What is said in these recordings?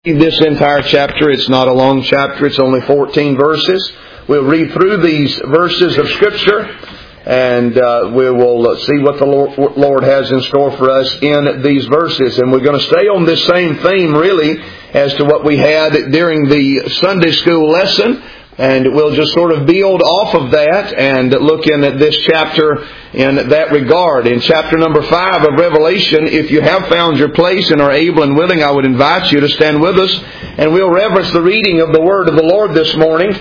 This entire chapter, it's not a long chapter, it's only 14 verses. We'll read through these verses of Scripture and we will see what the Lord has in store for us in these verses. And we're going to stay on this same theme really as to what we had during the Sunday school lesson. And we'll just sort of build off of that and look in at this chapter in that regard. In chapter number 5 of Revelation, if you have found your place and are able and willing, I would invite you to stand with us. And we'll reverence the reading of the Word of the Lord this morning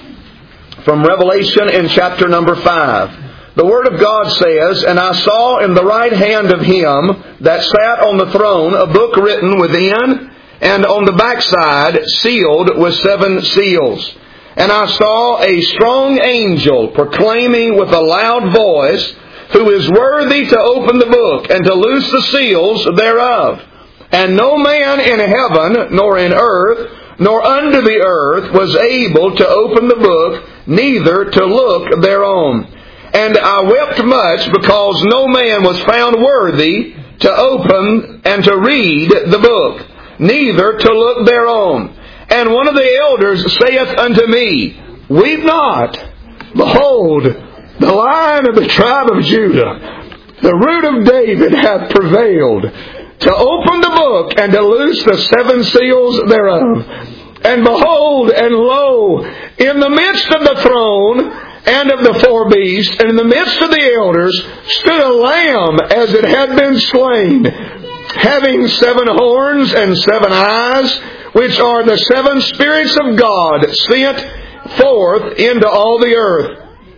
from Revelation in chapter number 5. The Word of God says, "And I saw in the right hand of Him that sat on the throne a book written within and on the backside, sealed with 7 seals. And I saw a strong angel proclaiming with a loud voice, Who is worthy to open the book and to loose the seals thereof? And no man in heaven, nor in earth, nor under the earth was able to open the book, neither to look thereon. And I wept much, because no man was found worthy to open and to read the book, neither to look thereon. And one of the elders saith unto me, Weep not. Behold, the Lion of the tribe of Judah, the Root of David, hath prevailed to open the book and to loose the 7 seals thereof. And behold, and lo, in the midst of the throne and of the 4 beasts, and in the midst of the elders, stood a lamb as it had been slain, having 7 horns and 7 eyes, which are the 7 spirits of God sent forth into all the earth.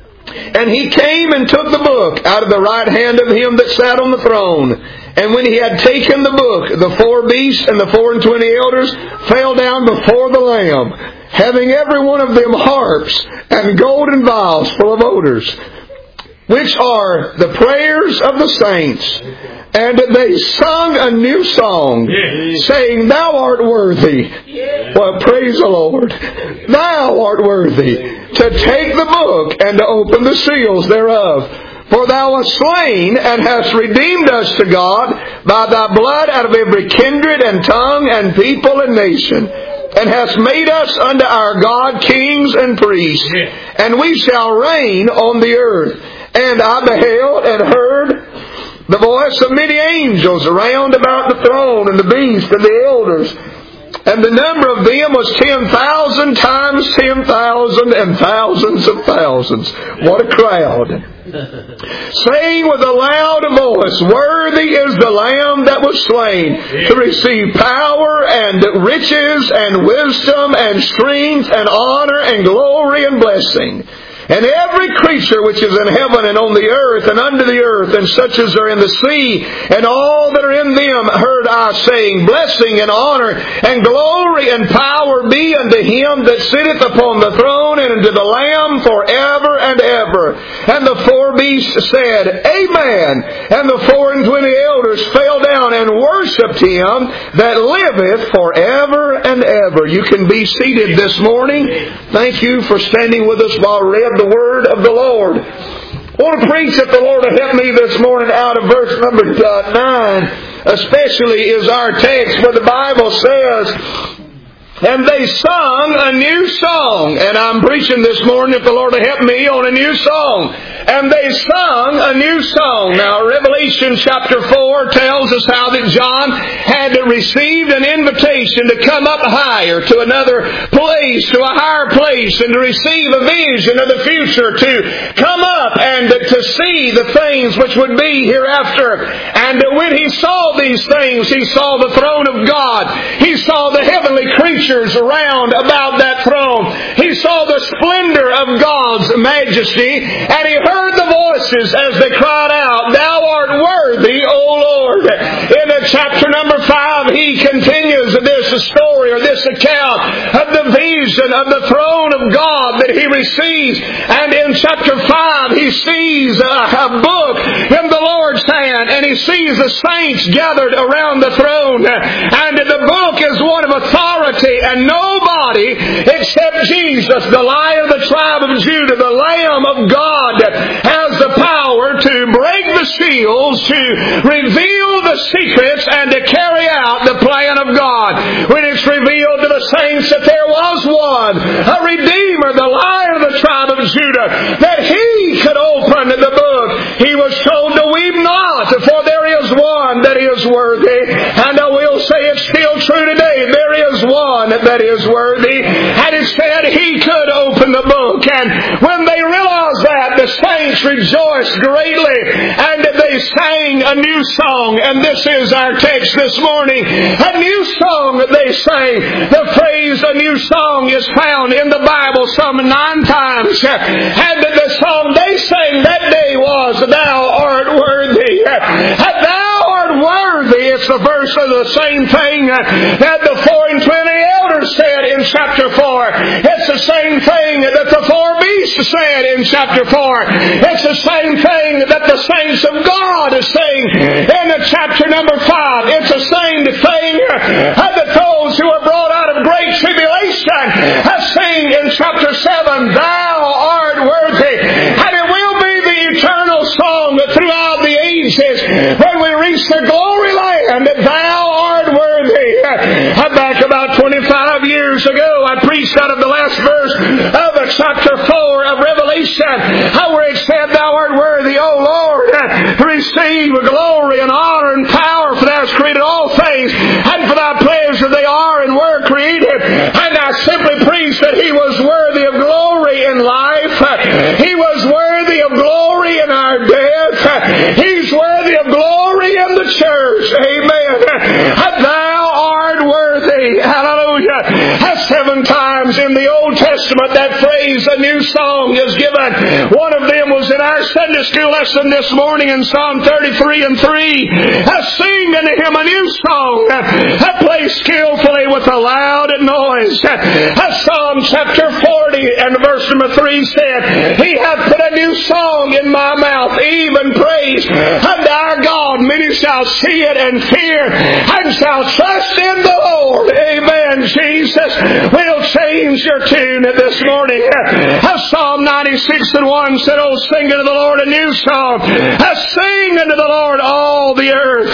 And he came and took the book out of the right hand of him that sat on the throne. And when he had taken the book, the 4 beasts and the 24 elders fell down before the Lamb, having every one of them harps and golden vials full of odors, which are the prayers of the saints. And they sung a new song, saying, Thou art worthy. Well, praise the Lord. Thou art worthy to take the book and to open the seals thereof. For thou wast slain and hast redeemed us to God by thy blood out of every kindred and tongue and people and nation, and hast made us unto our God kings and priests, and we shall reign on the earth. And I beheld and heard the voice of many angels round about the throne, and the beast and the elders. And the number of them was 10,000 times 10,000 and thousands of thousands. What a crowd. Saying with a loud voice, Worthy is the Lamb that was slain to receive power and riches and wisdom and strength and honor and glory and blessing. And every creature which is in heaven and on the earth and under the earth, and such as are in the sea, and all that are in them, heard I saying, Blessing and honor and glory and power be unto him that sitteth upon the throne and unto the Lamb forever and ever. And the 4 beasts said, Amen. And the 24 elders fell down and worshipped him that liveth forever and ever. You can be seated this morning. Thank you for standing with us while I read the Word of the Lord. I want to preach that the Lord will help me this morning out of verse number 9, especially is our text where the Bible says, And they sung a new song. And I'm preaching this morning, if the Lord will help me, on a new song. And they sung a new song. Now, Revelation chapter 4 tells us how that John had received an invitation to come up higher to another place, to a higher place, and to receive a vision of the future, to come up and to see the things which would be hereafter. And when he saw these things, he saw the throne of God. He saw the heavenly creatures around about that throne. He saw the splendor of God's majesty, and he heard the voices as they cried out, Thou art worthy, O Lord. In chapter number 5, he continues this story or this account of the vision of the throne of God that he receives. And in chapter 5, he sees a book in the Lord's hand, and he sees the saints gathered around the throne. And the book is one of authority, and nobody except Jesus, the Lion of the tribe of Judah, the Lamb of God, has the power to break the seals, to reveal the secrets, and to carry out the plan of God. when it's revealed to the saints that there was one, a Redeemer, the Lion of the tribe of Judah, that He could open the book, He was told to weep not, for there is one that is worthy. And I will say it's still true today. There is one that is worthy. And it said He could open the book. And when they realized that, the saints rejoiced greatly, and they sang a new song. And this is our text this morning. A new song that they sang. The phrase "a new song" is found in the Bible some 9 times. And the song they sang that day was "Thou art worthy." Thou art worthy. It's the verse of the same thing that the 24 elders said in chapter 4. It's the same thing that the 4 beasts said in chapter 4. It's the same thing that the saints of God are saying in chapter number 5. It's the same thing that those who are brought out of great tribulation have seen in chapter 7. Thou art worthy. And it will be the eternal song throughout the ages when we reach the glory land. Thou art worthy. Back about 25 years ago, I preached out of the last verse of chapter 4 of Revelation, where it said, "Thou art worthy, O Lord, to receive glory and honor and power, for Thou hast created all things, and for Thy pleasure they are and were created." And I simply preached that He was worthy of glory in life. He was worthy of glory in our death. He's worthy of glory in the church. Amen. Thou art worthy. Hallelujah. 7 times in the Old Testament that phrase "a new song" is given. One of them was in our Sunday school lesson this morning in Psalm 33:3. Sing unto Him a new song, play skillfully with a loud noise. Psalm chapter 40 and verse number 3 said, "He hath put a new song in my mouth, even praise unto our God. Many shall see it and fear, and shall trust in the Lord." Amen. Jesus will change your tune this morning. Psalm 96:1 said, "Oh, sing unto the Lord a new song. Sing unto the Lord all the earth."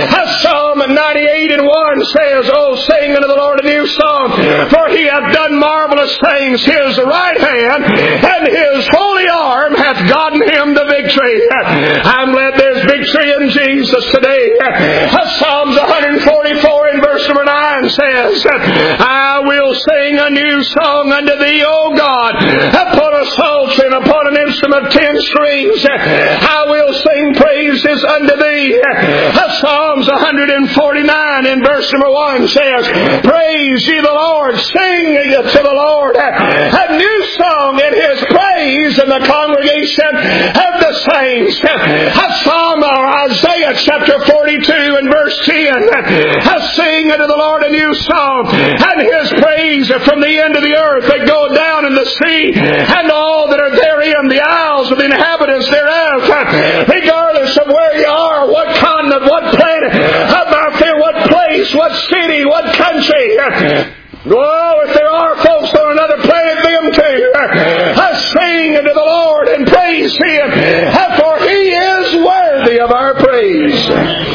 Psalm 98:1 says, "Oh, sing unto the Lord a new song, for He hath done marvelous things. His right hand and His holy arm hath gotten Him the victory." I'm glad there's victory in Jesus today. Psalms 144 and verse number 9 says, "I will sing a new song unto Thee, O God, upon a psaltery and upon an instrument of 10 strings. I will sing praises unto Thee." Psalms 149 and verse number 1 says, "Praise ye the Lord, sing to the Lord a new song in His praise in the congregation of the saints." Psalm or Isaiah chapter 42 and verse 10, "Sing unto the Lord a new song, and His praise from the end of the earth that go down in the sea, and all that are therein, the isles of the inhabitants thereof." Regardless of where you are, what continent, what planet, what place, what city, what country. Oh, if there are folks on another planet, them too. Sing unto the Lord and praise Him, for He is worthy of our praise.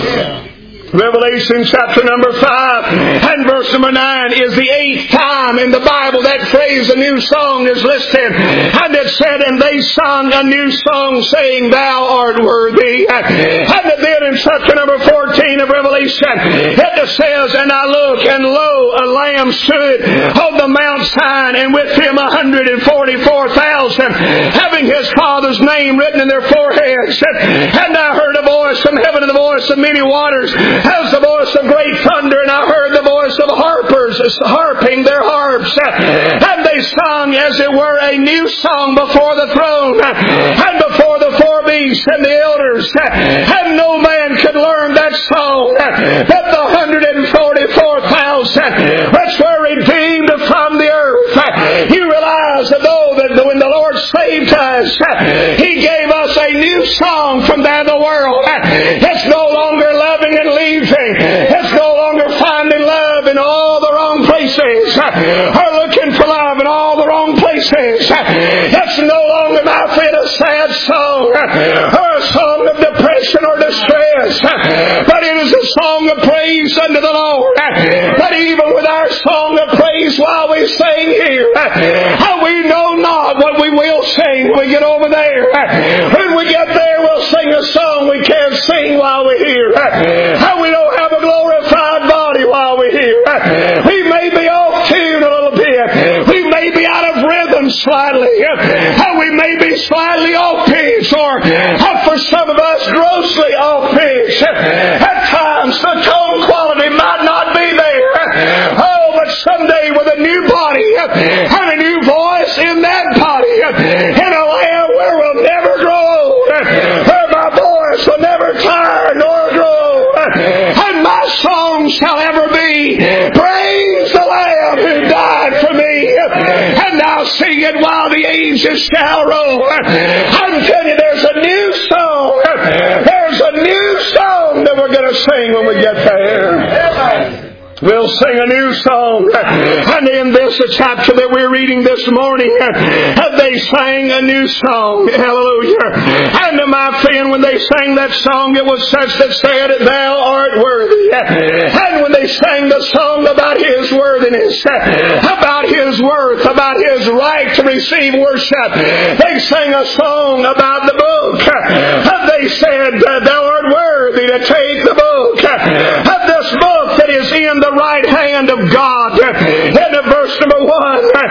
Revelation chapter number 5 and verse number 9 is the 8th time in the Bible that phrase "a new song" is listed. And it said, "And they sung a new song, saying, Thou art worthy." And then in chapter number 14 of Revelation, it says, "And I look, and lo, a Lamb stood on the Mount Sinai, and with Him 144,000, having His Father's name written in their foreheads. And I heard a voice from heaven, and the voice of many waters, as the voice of great thunder, and I heard the voice of harpers harping their harps. And they sung as it were a new song before the throne, and before the 4 beasts and the elders. And no man could learn that song but the 144,000 which were redeemed from the earth." You realize that when the Lord saved us, He gave us a new song from the world. It's no longer loving and leaving. It's no longer finding love in all the wrong places, or looking for love in all the wrong places. It's no longer, my friend, a sad song, or a song of depression or distress. is, but it is a song of praise unto the Lord. But even with our song of praise while we sing here, how we know not what we will sing when we get over there. When we get there, we'll sing a song we can't sing while we're here. How we don't have a glorified body while we're here. We may be off tune a little bit. We may be out of rhythm slightly. How we may be slightly off pitch, or for some of us grossly off pitch. At times the tone quality might not be there. Oh, but someday with a new body and a new voice in that body, in a land where we'll never grow old, where my voice will never tire nor grow, and my song shall ever be, praise the Lamb who died for me, and now sing it while the ages shall roll. I'm telling you, there's a new song. There's a new song that we're going to sing when we get there. We'll sing a new song. And in this chapter that we're reading this morning, they sang a new song. Hallelujah. And my friend, when they sang that song, it was such that said, Thou art worthy. And when they sang the song about His worthiness, about His worth, about His right to receive worship, they sang a song about the book. And they said, Thou art worthy to take the book. Of this book that is in the right hand of God. In the verse number 1,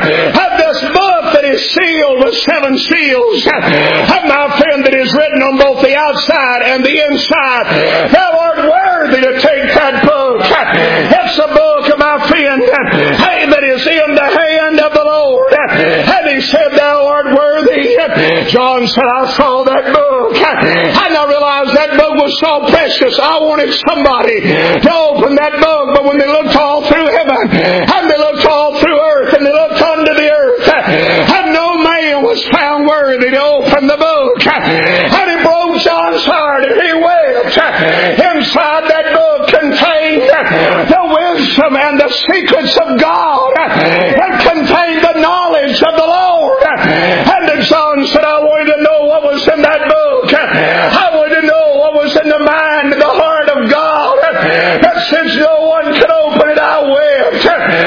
of this book that is sealed with 7 seals, of my friend, that is written on both the outside and the inside. Thou art worthy to take that book. It's a book of my friend that is in the hand of the Lord. And he said, Thou art worthy. John said, I saw that book, and I realized that book was so precious. I wanted somebody to open that book, but when they looked all through heaven, and they looked all through earth, and they looked under the earth, and no man was found worthy to open the book. And it broke John's heart, and he wept. Inside that book contained the wisdom and the secrets of God. It contained the knowledge of the Lord. And John said, I wanted to know what was in that book. I wanted to know what was in the mind and the heart of God. But since no one could open it, I wept.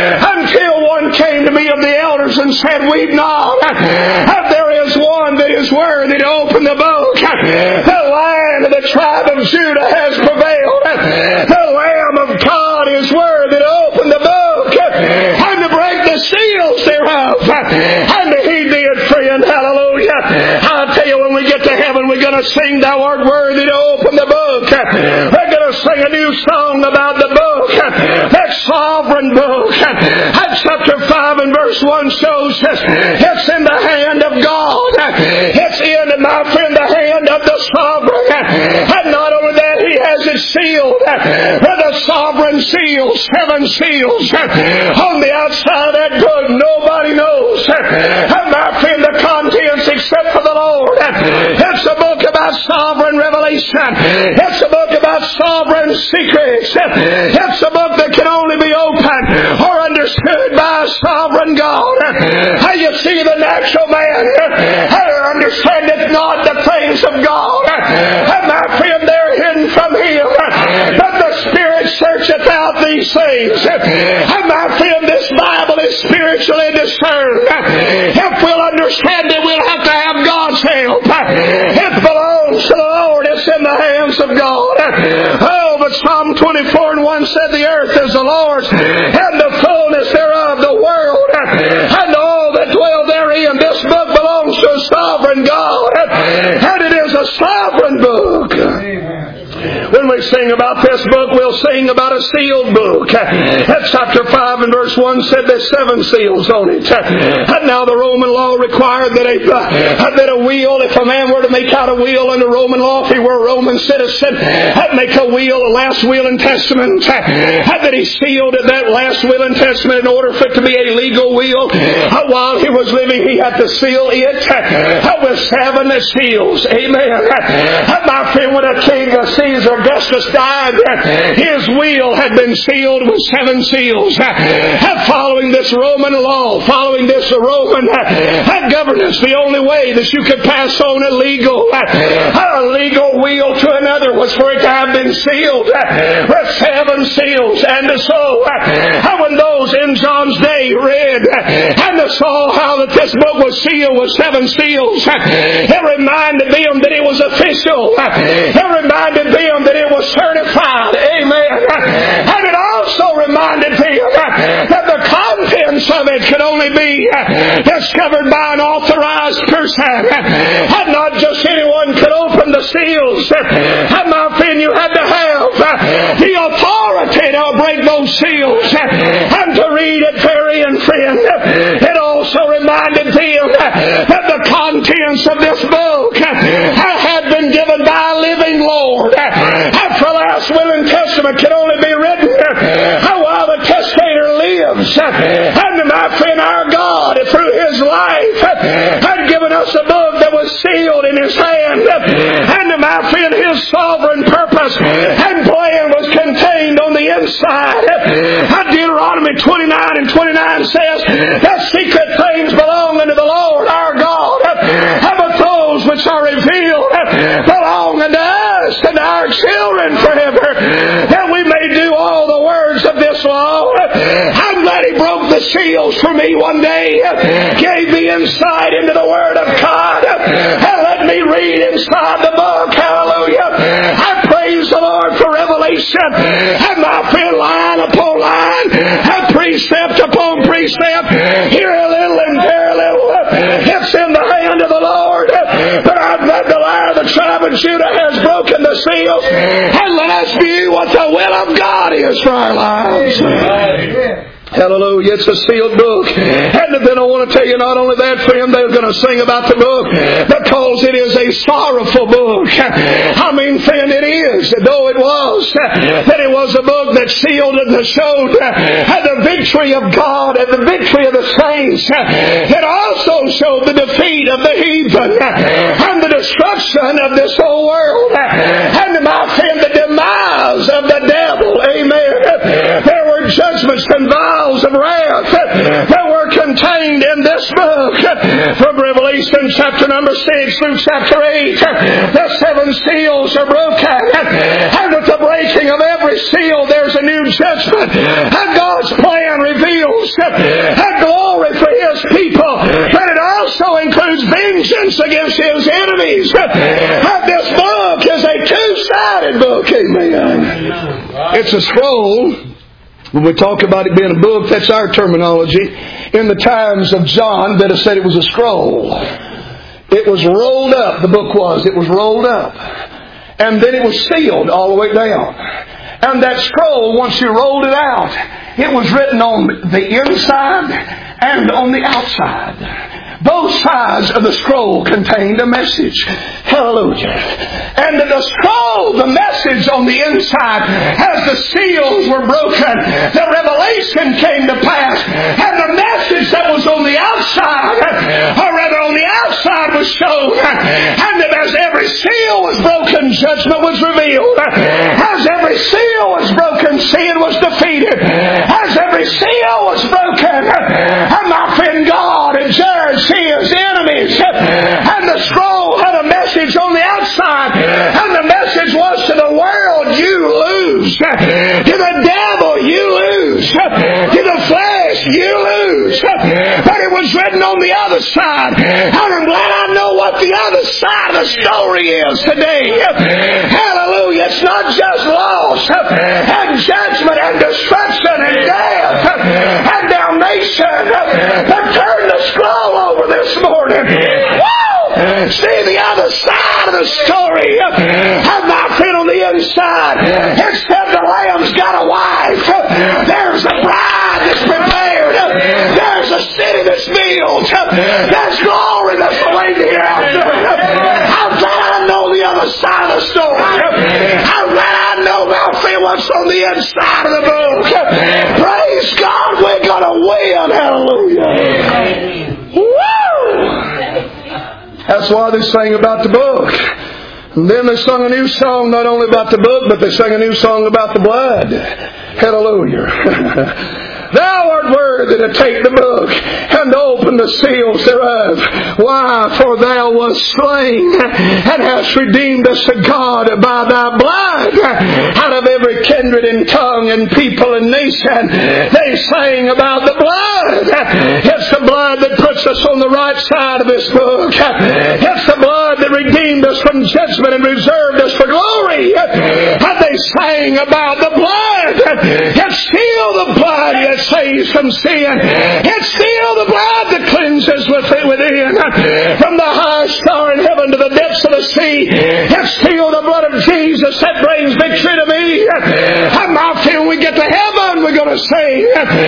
Until one came to me of the elders and said, Weep not. There is one that is worthy to open the book. The Lion of the tribe of Judah has prevailed. The Lamb of God is worthy to open the book and to break the seals thereof. And He did, friend. Hallelujah. I'll tell you, when we get to heaven, we're going to sing, Thou art worthy to open the book. We're going to sing a new song about the book, that sovereign book. And chapter 5 and verse 1 shows us it's in the hand of God. It's in, my friend, the hand of the sovereign. And not only that, He has it sealed with a sovereign seal, 7 seals. On the outside of that book, nobody knows, and my friend, the contents except for the Lord. It's a book about sovereign revelation. It's a book about sovereign secrets. It's a book that can only be opened or understood by a sovereign God. How you see the natural man understandeth not the things of God. And my friend, they're hidden from him. But the Spirit searcheth out these things. And my friend, this Bible is spiritually discerned. If we'll understand it, we'll have to have God's help. It belongs to the Lord. It's in the hands of God. Oh, but Psalm 24 and 1 said, The earth is the Lord's, and the fullness thereof, the world, and all that dwell therein. This book belongs to a sovereign God, and it is a sovereign book. When we sing about this book, we'll sing about a sealed book. Chapter 5 and verse 1 said there's 7 seals on it. And now the Roman law required that a will, if a man were to make out a will under Roman law, if he were a Roman citizen, make a will, a last will and testament, that he sealed that last will and testament in order for it to be a legal will. While he was living, he had to seal it with 7 seals. Amen. My friend, when a king, Caesar Augustus, died, his will had been sealed with 7 seals. Following the this Roman law, following this Roman governance, the only way that you could pass on a legal will to another was for it to have been sealed with 7 seals. And so, when those in John's day read and saw how that this book was sealed with 7 seals, it reminded them that it was official. It reminded them that it was certified. Amen. And it also reminded them that the contents of it could only be discovered by an authorized person. And not just anyone could open the seals. And my friend, you had to have the authority to break those seals and to read it, friend. It also reminded them that the contents of this book had been given by a living Lord. After the last will and testament can only be written while the testator lives. And my friend, our God, through His life, had given us a book that was sealed in His hand. And my friend, His sovereign purpose and plan was contained on the inside. Deuteronomy 29 and 29 says, the secret things belong unto the Lord our God, but those which are revealed belong unto us and our children forever, that we may do all the words of this law. I'm glad He broke the seals for me one day, gave me insight into the Word of God, and let me read inside the book. Hallelujah. I praise the Lord for revelation, and my friend, line upon line, precept upon precept, here a little and there a little. It's in the hand of the Lord. But I'm glad the Lion of the tribe of Judah has broken the seals, and let us view what the will of God is for our lives. Hallelujah. It's a sealed book. And then I want to tell you, not only that, friend, they're going to sing about the book because it is a sorrowful book. I mean, friend, it is. Though it was that it was a book that sealed and showed the victory of God and the victory of the saints, it also showed the defeat of the heathen and the destruction of this whole world. And my friend, the demise of the devil. Amen. There were judgments and vials of wrath that were contained in this book. From Revelation chapter number 6 through chapter 8, the 7 seals are broken. And with the breaking of every seal, there's a new judgment. And God's plan reveals a glory for His people. But it also includes vengeance against His enemies. And this book is a two-sided book. Amen. It's a scroll. When we talk about it being a book, that's our terminology. In the times of John, that have said it was a scroll. It was rolled up, the book was. It was rolled up. And then it was sealed all the way down. And that scroll, once you rolled it out, it was written on the inside and on the outside. Both sides of the scroll contained a message. Hallelujah. And the scroll, the message on the inside, as the seals were broken, the revelation came to pass. And the message that was on the outside, or rather on the outside, was shown. And that as every seal was broken, judgment was revealed. As every seal was broken, sin was defeated. As every seal was broken, and my friend, God had judged His enemies. And the scroll had a message on the outside. And the message was to the world, you lose. To the devil, you lose. To the flesh, you lose. But it was written on the other side. And I'm glad I know what the other side of the story is today. Hallelujah. It's not just loss and judgment and destruction and death and damnation. But turn the scroll over this morning. Woo! See the other side of the story. Have my feet on the inside. It said the Lamb's got a wife. There's a bride that's prepared. There's a city that's built. There's glory that's awaiting out there. I'm glad I know the other side of the story. I'm glad I know what's on the inside of the book. Praise God, we're going to win. Hallelujah. Woo! That's why they sang about the book. And then they sung a new song not only about the book, but they sang a new song about the blood. Hallelujah. Thou art not worthy to take the book and to open the seals thereof. Why? For thou wast slain and hast redeemed us to God by thy blood out of every kindred and tongue and people and nation. They sang about the blood. It's the blood that puts us on the right side of this book. It's the blood that redeemed us from judgment and reserved us for glory. And they sang about the blood. It's still the blood that saves from sin. It's still the blood that cleanses within. From the highest star in heaven to the depths of the sea. It's still the blood of Jesus that brings victory to me. And my friend, when we get to heaven, we're going to sing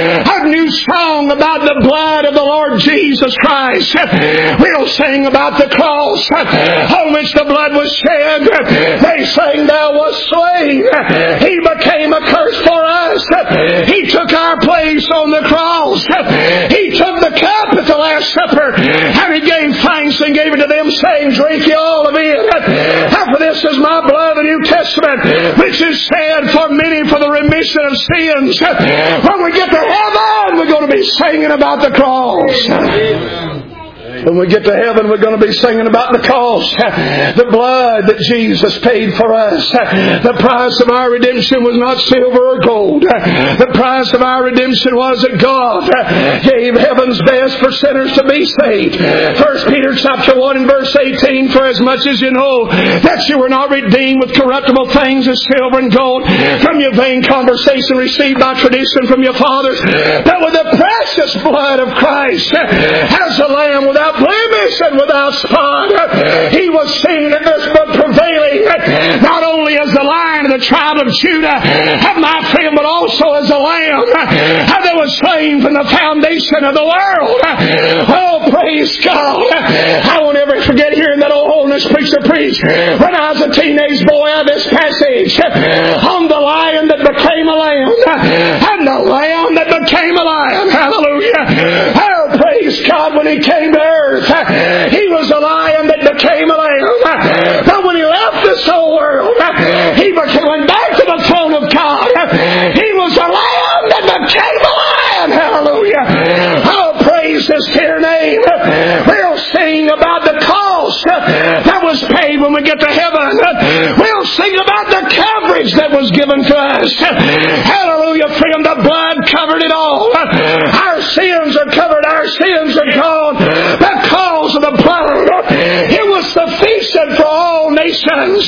a new song about the blood of the Lord Jesus Christ. We'll sing about the cross on which the blood was shed. They sang, thou wast slain. He became a curse for us. He took our place on the cross. He took the cup at the Last Supper and He gave thanks and gave it to them, saying, drink ye all of it. For this is my blood of the New Testament, which is shed for many for the remission of sins. When we get to heaven, we're going to be singing about the cross. Amen. When we get to heaven, we're going to be singing about the cost, the blood that Jesus paid for us. The price of our redemption was not silver or gold. The price of our redemption was that God gave heaven's best for sinners to be saved. 1 Peter chapter 1 and verse 18, for as much as you know that you were not redeemed with corruptible things as silver and gold from your vain conversation received by tradition from your fathers, but with the precious blood of Christ as a lamb without blemish and without spot. He was seen in this book prevailing not only as the Lion of the tribe of Judah, my friend, but also as a lamb that was slain from the foundation of the world. Oh, praise God. I won't ever forget hearing that old holiness preacher preach when I was a teenage boy out of this passage on the lion that became a lamb and the lamb that became a lion. Hallelujah. Oh, praise God. When He came to earth, He was a lion that became a lamb. But when He left this whole world, He went back to the throne of God. He was a lamb that became a lion. Hallelujah. Oh, praise His dear name. We'll sing about the cost that was paid when we get to heaven. We'll sing about the coverage that was given to us. Hallelujah, friend. The blood covered it all. Our sins are covered. Our sins are gone because of the blood. It was sufficient for all nations.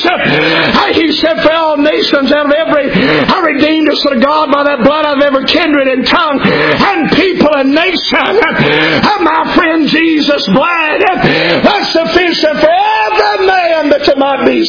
He said, for all nations out of every, I redeemed us to God by that blood out of every kindred and tongue and people and nation. My friend, Jesus' blood was sufficient for every man that you might be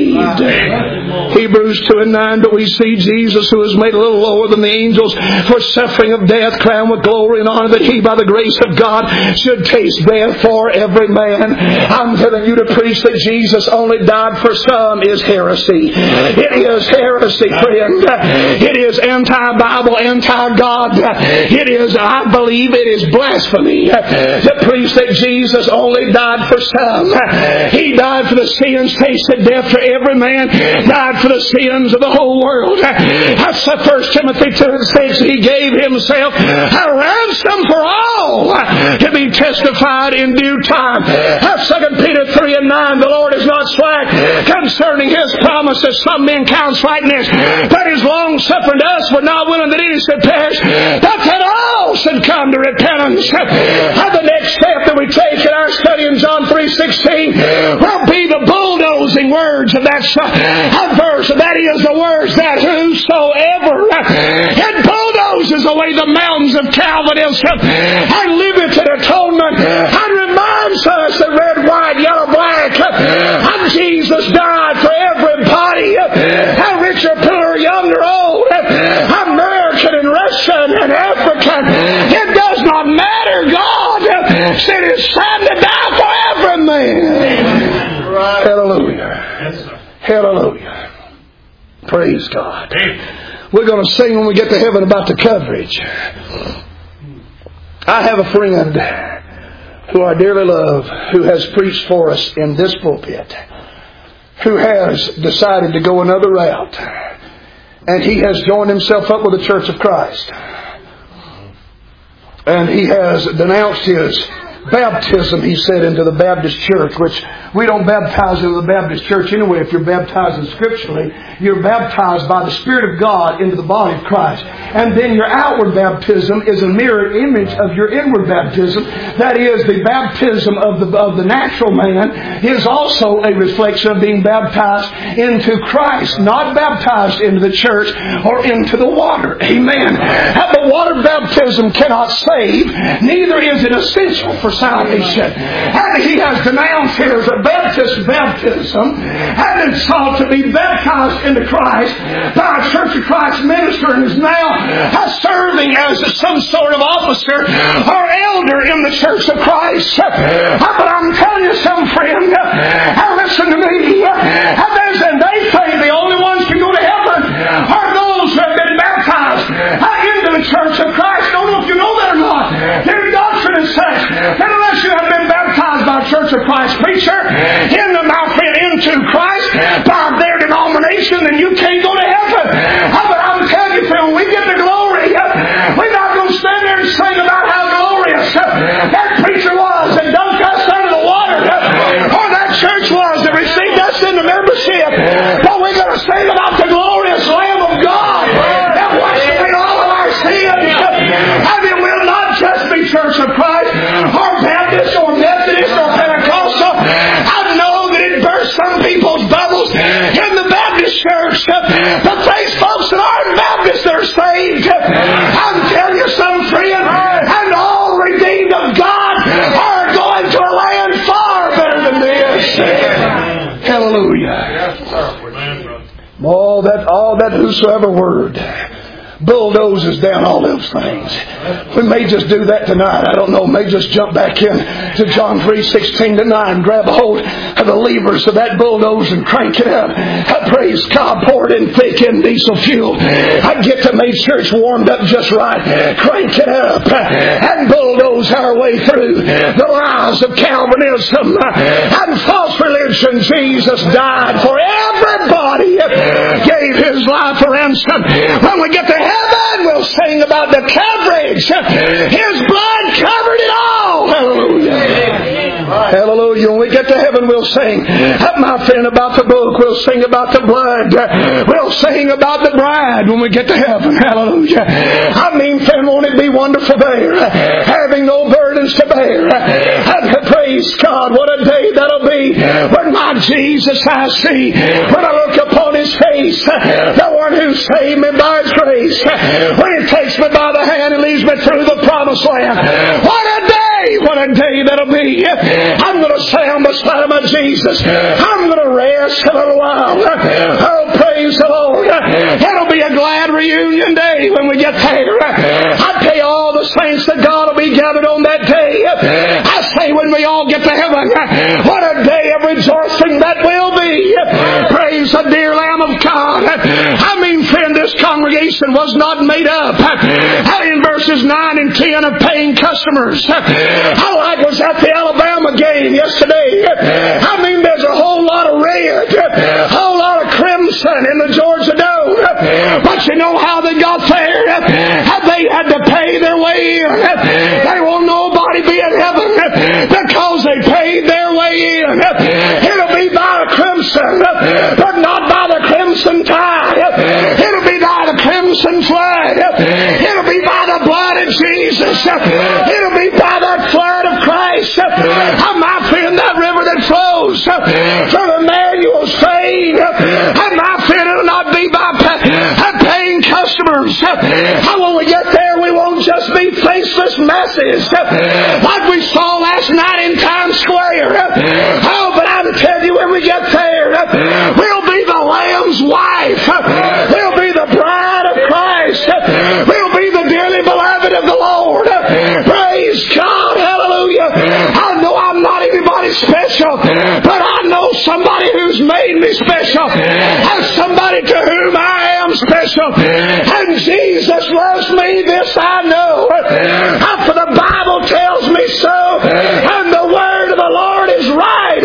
saved. Hebrews 2 and 9, but we see Jesus, who was made a little lower than the angels for suffering of death, crowned with glory and honor, that He by the grace of God should taste death for every man. I'm telling you, to preach that Jesus only died for some is heresy. It is heresy, friend. It is anti-Bible, anti-God. It is, I believe, it is blasphemy to preach that Jesus only died for some. He died for the sins, tasted death for every man, died for the sins of the whole world. That's 1 Timothy 2 and 6. He gave Himself a ransom for all to be testified in due time. 2 Peter 3 and 9, the Lord is not slack concerning His promise, as some men count slackness, but is long suffering to us, we're not willing that any should perish, but that all should come to repentance. The next step that we take in our study in John 3:16 will be the bulldozing words of that verse. That is the words that whosoever, it bulldozes away the mountains of Calvinism and limited atonement and reminds us that red, white, yellow, black, and Jesus died for everybody, and rich or poor, young or old, American and Russian and African. It does not matter. God said it's time to die for every man. Right. Hallelujah. Hallelujah. Praise God. We're going to sing when we get to heaven about the coverage. I have a friend who I dearly love, who has preached for us in this pulpit, who has decided to go another route. And he has joined himself up with the Church of Christ. And he has denounced his baptism, he said, into the Baptist church, which we don't baptize into the Baptist church anyway. If you're baptized scripturally, you're baptized by the Spirit of God into the body of Christ. And then your outward baptism is a mirror image of your inward baptism. That is, the baptism of the natural man is also a reflection of being baptized into Christ, not baptized into the church or into the water. Amen. The water baptism cannot save, neither is it essential for salvation. And he has denounced his baptism and is sought to be baptized into Christ by a Church of Christ minister, and is now serving as some sort of officer or elder in the Church of Christ. But I'm telling you something, friend, listen to me, and they say the only ones can go to heaven are those who have been baptized into the Church of Christ. Don't know if you know that or not. Their doctrine is such that unless you have been baptized by a Church of Christ preacher into Christ by their denomination, then you can't go to heaven. But I'm telling you, friend, when we get to glory, we're not going to stand there and sing about how glorious that preacher was that dunked us under the water, or that church was that received us into membership. But we're going to sing about the glorious Lamb of God that washed away all of our sins. And it will not just be Church of Christ or Baptist or Methodist or Pentecostal. I know that it bursts some people's bubbles in the Baptist church, but these folks that aren't Baptists that are saved, I'm telling you something, friend, and all redeemed of God are going to a land far better than this. Hallelujah. All that whosoever word bulldozes down all those things. We may just do that tonight. I don't know. May just jump back in to John 3:16-9, grab a hold of the levers of that bulldoze and crank it up. I praise God, pour it in thick in diesel fuel. I get to make church warmed up just right. Crank it up and bulldoze our way through the lies of Calvinism and false religion. Jesus died for everybody. Gave His life a ransom. When we get to heaven, we'll sing about the coverage. His blood covered it all. Hallelujah. Hallelujah. When we get to heaven, we'll sing, my friend, about the book. We'll sing about the blood. We'll sing about the bride when we get to heaven. Hallelujah. I mean, friend, won't it be wonderful there? Having no burdens to bear. Praise God. What a day that'll be when my Jesus I see. When I look upon His face, the one who saved me by His grace. When He takes me by the hand and leads me through the promised land. What a day! What a day that'll be. I'm going to say I'm beside my Jesus. I'm going to rest a little while. Oh, praise the Lord. It'll be a glad reunion day when we get there. I tell you, all the saints that God will be gathered on that day. I say when we all get to heaven, what a day of rejoicing that will be. Praise the dear Lamb of God. I mean, friend, this congregation was not made up in verses 9 and 10 of paying customers. I was at the Alabama game yesterday. I mean, there's a whole lot of red, a whole lot of crimson in the Georgia Dome. But you know how they got there? They had to pay their way in. There won't nobody be in heaven because they paid their way in. It'll be by the crimson, but not by the crimson tide. It'll be by the crimson flood. It'll be by the blood of Jesus. It'll be by that flood of Christ. My friend, that river that flows from Emmanuel's fane. My friend, it'll not be by paying customers. When we get there, we won't just be faceless masses like we saw last night in Times Square. But I'm telling you, when we get there, we'll be the Lamb's wife. We'll be the bride of Christ. We'll be the dearly beloved of the Lord. Praise God. Hallelujah. I know I'm not anybody special, but I know somebody who's made me special. And somebody to whom I am special. And Jesus loves me, this I know. For the Bible tells me so. And the word of the Lord is right.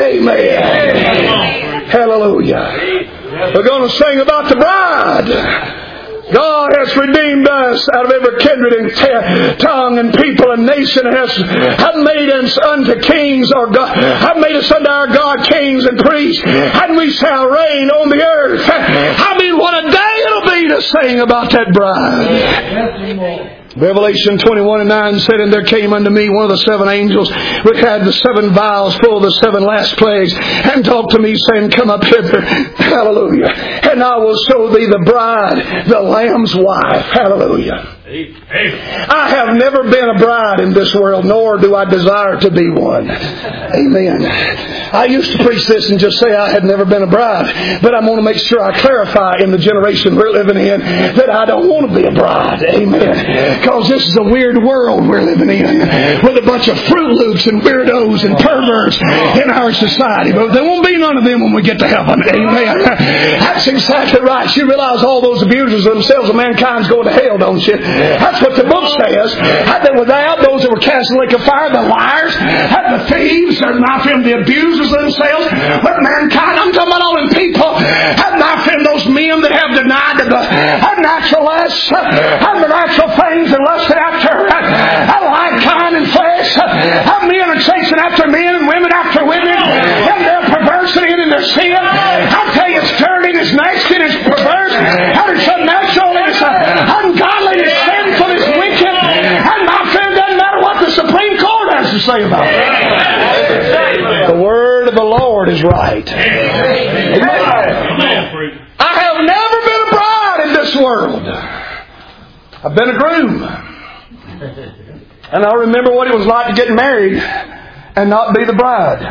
Amen. Hallelujah. We're going to sing about the bride. God God has redeemed us out of every kindred and tongue and people and nation, and hath made us unto kings, or God, hath made us unto our God kings and priests, and we shall reign on the earth. I mean, what a day it'll be to sing about that bride. Revelation 21:9 said, and there came unto me one of the seven angels which had the seven vials full of the seven last plagues, and talked to me, saying, come up hither, hallelujah, and I will show thee the bride, the Lamb's wife, hallelujah. I have never been a bride in this world, nor do I desire to be one. Amen. I used to preach this and just say I had never been a bride, but I'm going to make sure I clarify in the generation we're living in that I don't want to be a bride. Amen. Because this is a weird world we're living in, with a bunch of Fruit Loops and weirdos and perverts in our society. But there won't be none of them when we get to heaven. Amen. That's exactly right. You realize all those abusers themselves of mankind's going to hell, don't you? That's what the book says. That without those that were cast in the lake of fire, the liars, the thieves, and my friend, the abusers themselves, but mankind, I'm talking about all them people, and my friend, those men that have denied the natural lusts, and the natural things and lusted after like kind and flesh, and men are chasing after men and women after women, and their perversity and their sin. I tell you, it's dirty, it's nasty, it's perverse, and it's unnatural, it's ungodly, it's sinful, it's wicked, and my friend, doesn't matter what the Supreme Court has to say about it. The word of the Lord is right. Amen. I have never been a bride in this world. I've been a groom. And I remember what it was like to get married and not be the bride.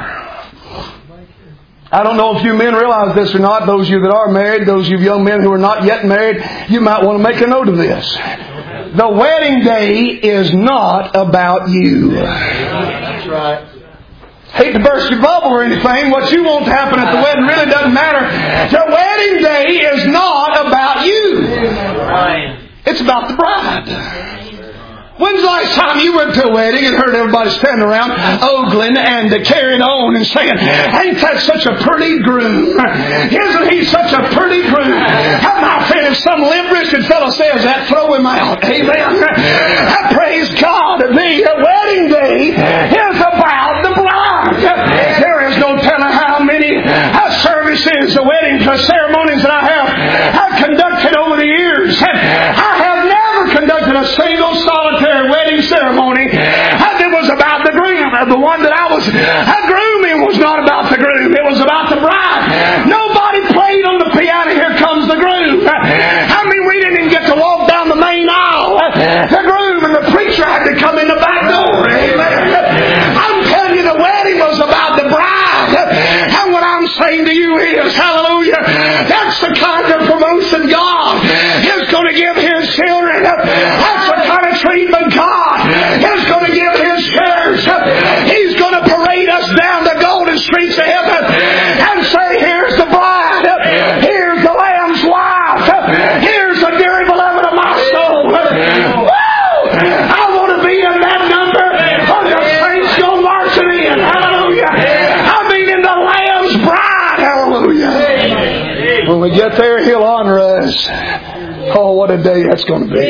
I don't know if you men realize this or not. Those of you that are married, those of you young men who are not yet married, you might want to make a note of this. The wedding day is not about you. That's right. Hate to burst your bubble or anything. What you want to happen at the wedding really doesn't matter. The wedding day is not about you. It's about the bride. When's the last time you went to a wedding and heard everybody standing around ogling and carrying on and saying, ain't that such a pretty groom? Isn't he such a pretty groom? How my friend, if some limp-wristed fellow says that, throw him out. Amen. I praise God. The wedding day is about the bride. There is no telling how many services, the wedding ceremonies that I have conducted over the years. I have never conducted a single solitary wedding ceremony that was about the groom. The one that I was grooming was not about the groom. It was about the bride. Nobody played on the piano, Here Comes the Groom. I mean, we didn't even get to walk down the main aisle. The groom and the preacher had to come in the back door. Amen. I'm telling you, the wedding was about the bride. And what I'm saying to you is, hallelujah, that's the kind of promotion God is going to give His children. That's the kind of treatment God is going to give His church. He's going to parade us down the golden streets of heaven and say, here's the bride. Here's the Lamb's wife. Here's the dearly beloved of my soul. Woo! I want to be in that number of the saints go marching in. Hallelujah. I mean in the Lamb's bride. Hallelujah. When we get there, He'll honor us. Oh, what a day that's going to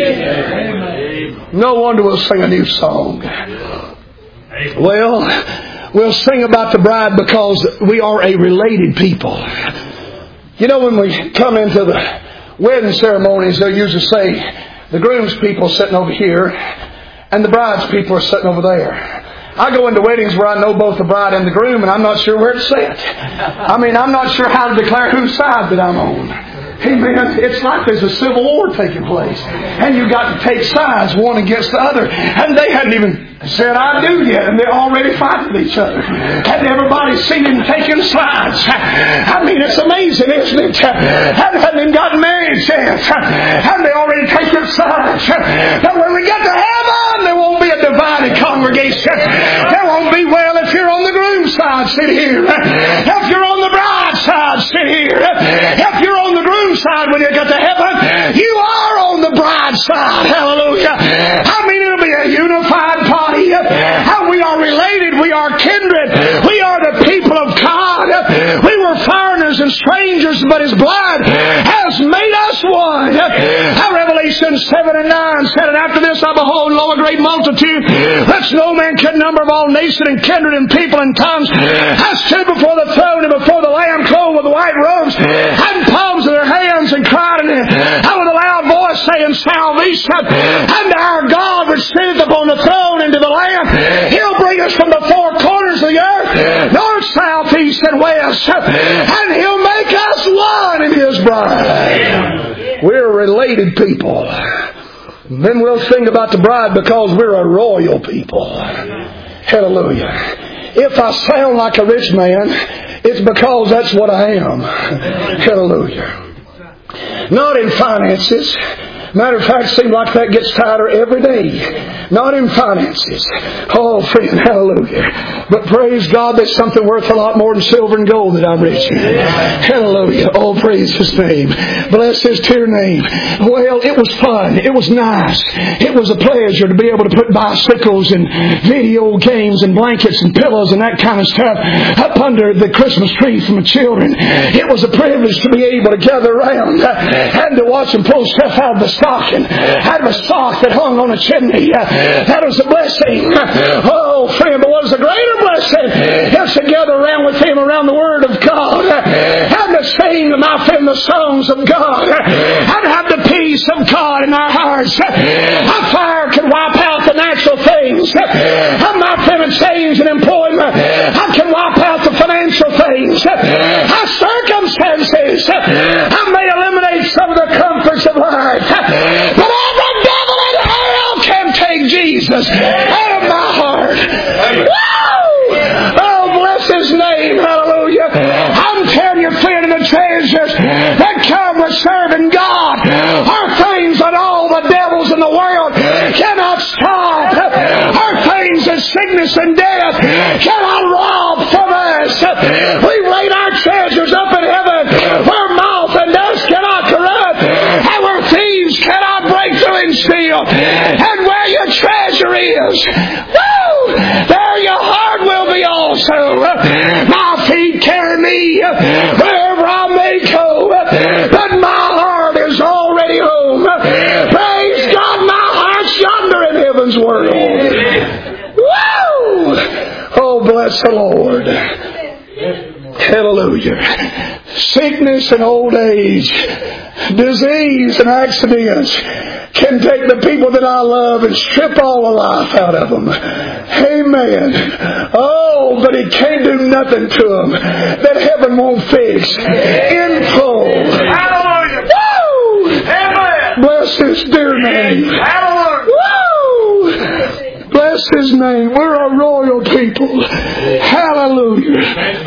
be. No wonder we'll sing a new song. Well, we'll sing about the bride because we are a related people. You know, when we come into the wedding ceremonies, they'll usually say, the groom's people sitting over here, and the bride's people are sitting over there. I go into weddings where I know both the bride and the groom, and I'm not sure where to sit. I mean, I'm not sure how to declare whose side that I'm on. Amen. It's like there's a civil war taking place. And you've got to take sides one against the other. And they hadn't even said I do yet. And they're already fighting each other. And everybody's singing, taking sides. I mean, it's amazing, isn't it? And hadn't even gotten married yet. And they already taking sides. But when we get to heaven, there won't be a divided congregation. There won't be, well, if you're on the groom's side, sit here. If you're on the bride's side, sit here. If you're on the groom's side when you get to heaven, you are on the bride's side. Hallelujah. I mean, it'll be a unified body. And we are related. We are kindred. We are the people of God. We were foreigners and and strangers, but His blood has made us one. Revelation 7 and 9 said, and after this I behold, lo, a great multitude, which no man can number, of all nations and kindred and people and tongues, has stood before the throne and before the Lamb, clothed with white robes, and palms in their hands, and cried with a loud voice, saying, salvation unto our God which sitteth upon the throne, and to the Lamb. He'll bring us from the four corners of the earth, north, south, east, and west, and He'll make us one in His bride. We're related people. Then we'll sing about the bride because we're a royal people. Hallelujah. If I sound like a rich man, it's because that's what I am. Hallelujah. Not in finances. Matter of fact, it seems like that gets tighter every day. Not in finances. Oh, friend, hallelujah. But praise God, there's something worth a lot more than silver and gold that I'm rich in. Hallelujah. Oh, praise His name. Bless His dear name. Well, it was fun. It was nice. It was a pleasure to be able to put bicycles and video games and blankets and pillows and that kind of stuff up under the Christmas tree for my children. It was a privilege to be able to gather around and to watch them pull stuff out of the stocking, out of a sock that hung on a chimney. That was a blessing. Oh, friend, but what was a greater blessing? Just to gather around with Him around the Word of God, and to sing, my friend, the songs of God, and have the peace of God in our hearts. A fire can wipe out the natural things. My friend, a change in employment, I can wipe out the financial things. Our circumstances, I may eliminate some of the comforts of life. But every devil in hell can take Jesus out of my heart. Woo! Oh, bless His name. Hallelujah. I'm telling you, friend, the treasures that come with serving God are things that all the devils in the world cannot stop. Are things that sickness and death cannot rob from us. We laid our treasures up in heaven where moth and dust cannot corrupt, and where thieves cannot break through and steal. And where your treasure is, woo, there your heart will be also. My feet carry me wherever I may go, but my heart is already home. Praise God, my heart's yonder in heaven's world. Woo! Oh, bless the Lord. Hallelujah. Sickness and old age, disease and accidents can take the people that I love and strip all the life out of them. Amen. Oh, but it can't do nothing to them that heaven won't fix in full. Hallelujah. Woo! Amen. Bless His dear name. Hallelujah. Woo! Bless His name. We're a royal people. Hallelujah.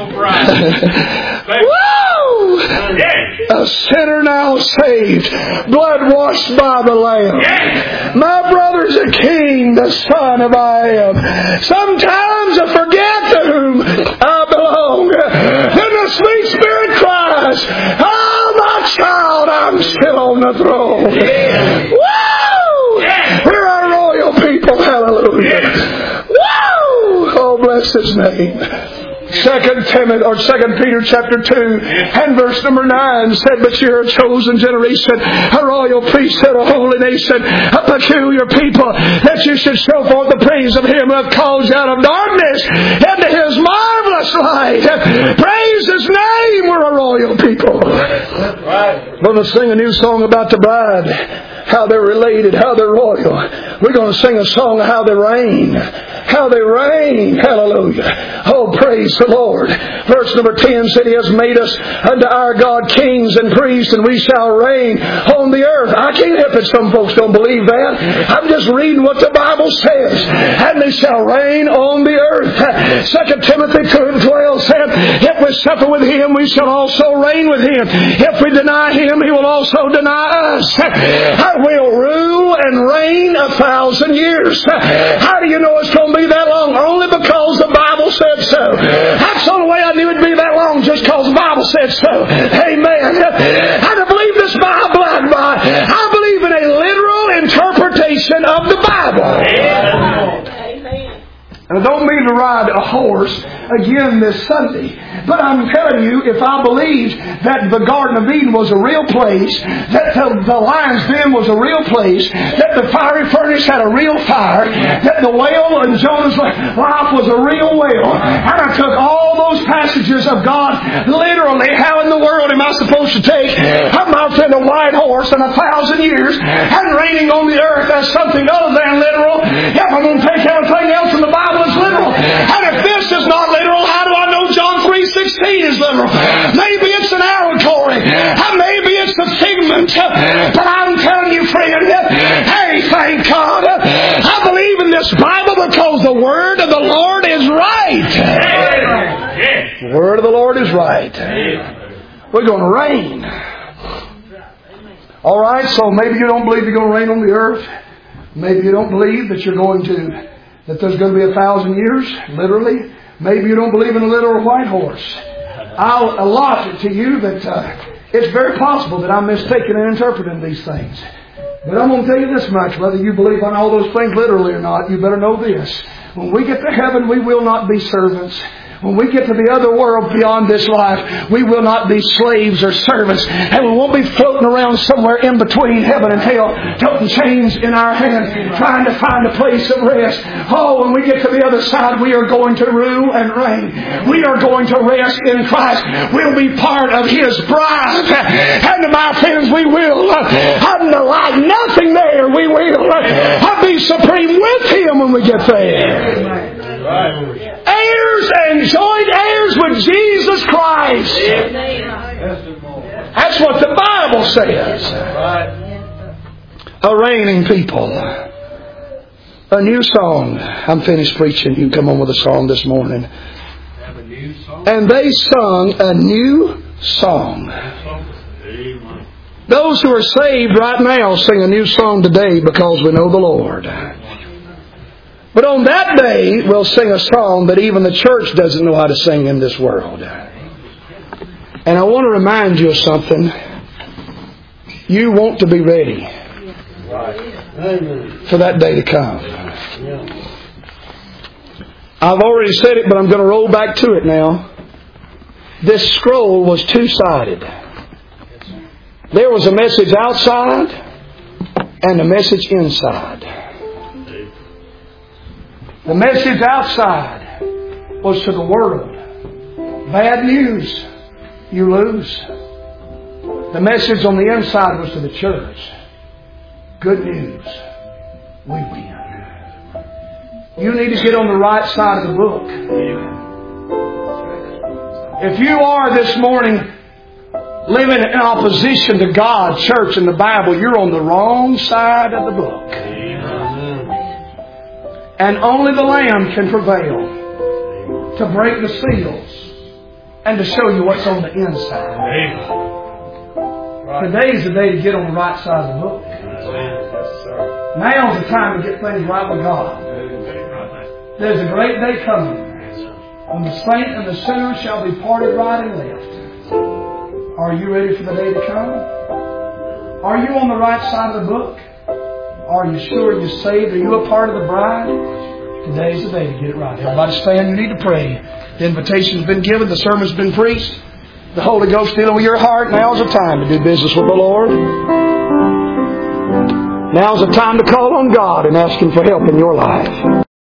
Woo! A sinner now saved, blood washed by the Lamb. My brother's a king, the son of I am. Sometimes I forget to whom I belong. Then the sweet Spirit cries, oh, my child, I'm still on the throne. Woo! We're a royal people. Hallelujah. Woo! Oh, bless His name. 2 Peter chapter 2 and verse number 9 said, but you're a chosen generation, a royal priesthood, a holy nation, a peculiar people, that you should show forth the praise of Him who hath called you out of darkness into His marvelous light. Praise His name. We're a royal people. We're going to sing a new song about the bride, how they're related, how they're royal. We're going to sing a song of how they reign. How they reign. Hallelujah. Oh, praise the Lord. Verse number 10 said, He has made us unto our God kings and priests, and we shall reign on the earth. I can't help it. Some folks don't believe that. I'm just reading what the Bible says. And they shall reign on the earth. 2 Timothy 2:12 said, if we suffer with Him, we shall also reign with Him. If we deny Him, He will also deny us. I will rule and reign 1,000 years. How do you know it's going to be that long? Only because the Bible said so. That's the only way I knew it'd be that long, just because the Bible said so. Amen. I don't believe this by blood. I believe in a literal interpretation of the Bible. Amen. And I don't mean to ride a horse again this Sunday, but I'm telling you, if I believed that the Garden of Eden was a real place, that the lion's den was a real place, that the fiery furnace had a real fire, that the whale in Jonah's life was a real whale, and I took all those passages of God literally, how in the world am I supposed to take a white horse and 1,000 years and reigning on the earth as something other than literal? If I'm going to take everything else in the Bible as literal, and if this is not literal, how do I know John 3:16 is literal? Maybe it's an allegory, maybe it's a figment, but I'm telling you, friend, hey, thank God, I believe in this Bible because the Word of the Lord is right. The Word of the Lord is right. We're going to reign. All right, so maybe you don't believe you're going to reign on the earth. Maybe you don't believe that that there's going to be 1,000 years, literally. Maybe you don't believe in a literal white horse. I'll allot it to you that it's very possible that I'm mistaken in interpreting these things. But I'm going to tell you this much, whether you believe on all those things literally or not, you better know this. When we get to heaven, we will not be servants. When we get to the other world beyond this life, we will not be slaves or servants. And we won't be floating around somewhere in between heaven and hell, toting chains in our hands, trying to find a place of rest. Oh, when we get to the other side, we are going to rule and reign. We are going to rest in Christ. We'll be part of His bride. And my friends, we will like nothing there. We will be supreme with Him when we get there. Heirs and joint heirs with Jesus Christ. That's what the Bible says. A reigning people. A new song. I'm finished preaching. You can come on with a song this morning. And they sung a new song. Those who are saved right now sing a new song today because we know the Lord. But on that day, we'll sing a song that even the church doesn't know how to sing in this world. And I want to remind you of something. You want to be ready for that day to come. I've already said it, but I'm going to roll back to it now. This scroll was two-sided. There was a message outside and a message inside. The message outside was to the world. Bad news, you lose. The message on the inside was to the church. Good news, we win. You need to get on the right side of the book. If you are this morning living in opposition to God, church, and the Bible, you're on the wrong side of the book. And only the Lamb can prevail to break the seals and to show you what's on the inside. Today's the day to get on the right side of the book. Now's the time to get things right with God. There's a great day coming when the saint and the sinner shall be parted right and left. Are you ready for the day to come? Are you on the right side of the book? Are you sure you're saved? Are you a part of the bride? Today's the day to get it right. Everybody stand. You need to pray. The invitation's been given. The sermon's been preached. The Holy Ghost dealing with your heart. Now's the time to do business with the Lord. Now's the time to call on God and ask Him for help in your life.